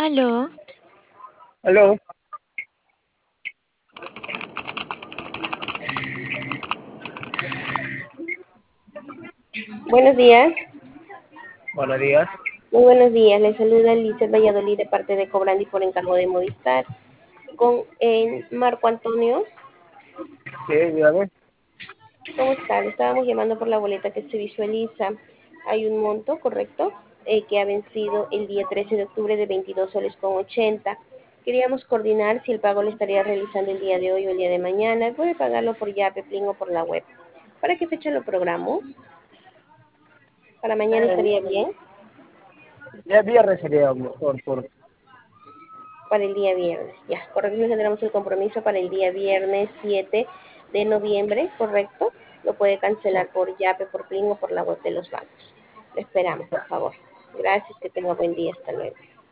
Aló, Aló, Buenos días, buenos días. muy buenos días. Les saluda Lizeth Valladolid de parte de Cobrandi por encargo de Movistar. Con Marco Antonio, Sí, dígame. ¿cómo está? Le estábamos llamando por la boleta que se visualiza. Hay un monto, ¿correcto? Que ha vencido el día 13 de octubre de 22 soles con 80. Queríamos coordinar si el pago lo estaría realizando el día de hoy o el día de mañana. Puede pagarlo por Yape, Plin o por la web. ¿Para qué fecha lo programo? ¿Para mañana estaría bien? Ya viernes sería mejor Para el día viernes. Ya, correcto, generamos el compromiso para el día viernes 7 de noviembre, ¿correcto? Lo puede cancelar por Yape, por Plin o por la web de los bancos. Lo esperamos, por favor. Gracias, que tenga buen día. Hasta luego.